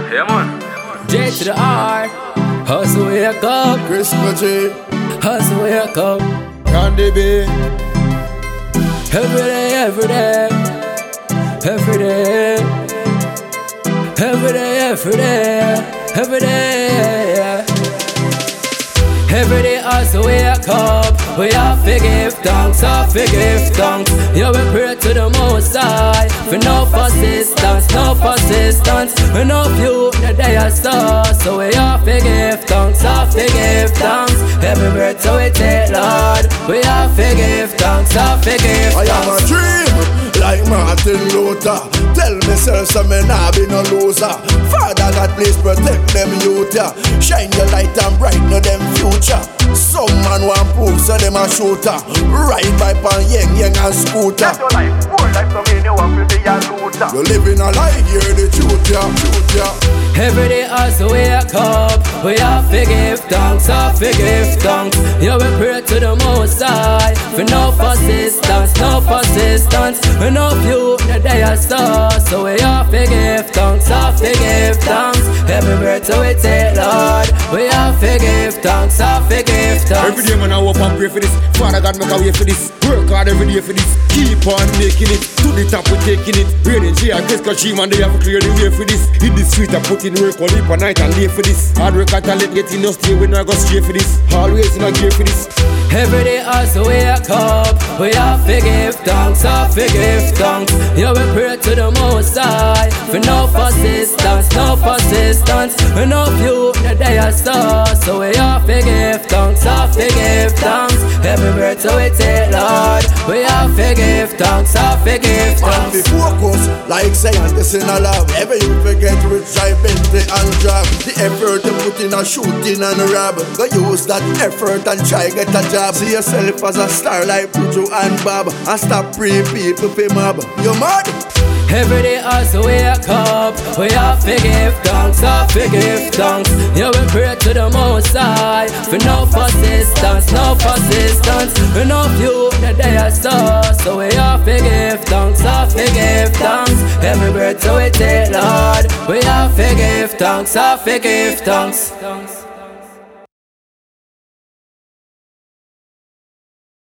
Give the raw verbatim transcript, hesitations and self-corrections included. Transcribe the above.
Yeah, man. J to the R. Hustle, wake up. Chris G. Hustle, wake up. Candy B. Every day, every day. Every day. Every day, every day. Every day. Every day hustle, wake up. We have to give thanks, have to give thanks. Yeah, we pray to the Most High for no persistence, no persistence. We know few the day I saw, so we have to give thanks, have to give thanks. Every breath so we take, Lord, we have to give thanks, have to give thanks. I am a dream, like Martin Luther. Tell myself so me nah be no loser. Father God, please protect them youth, yeah. Shine your light and brighten them future. Some man want proof, so them a shooter. Ride bike on yang yang and scooter. That's your life, more life to me, you want to be a looter. You living a lie, hear the truth, yeah, truth, yeah. Every day hustle, wake up. We have to give thanks, have to give thanks. Yeah, we pray to the Most High for no persistence, no persistence. We know few the day I saw, so we have to give thanks, have to give thanks. Every breath so we take, Lord, we have to give thanks, have to give thanks. Every day man I hope and pray for this. Father God make a way for this. Work hard every day for this. Keep on making it. To the top we taking it. Raining J and Chris G man, they have to clear the way for this. In the street I put in work all leap at night and lay for this. Hard work and talent get in no stay, we not go straight for this. Always in a gear for this. Every day hustle, wake up. We have to give thanks, have to give thanks. Yeah, we pray to the Most High for no persistence, no persistence. We know few the day I saw, so we have to give thanks, have to give thanks. Every breath so we take, Lord, we have to give thanks, have to give And be thanks. focused, like scientists in a lab. Every you forget rich, I Bentley and job. The effort to put in a shooting and rob. Go use that effort and try get a job. See yourself as a star like Pujo and Bob. And stop free people pay mob. You mad? Every day hustle, wake up. We have to give thanks, have to give thanks. Yeah, we pray to the Most High for no persistence, no persistence. We know few the day I saw, so we have to give thanks, have to give thanks. Every breath so we take, Lord, we have to give thanks, have to give thanks.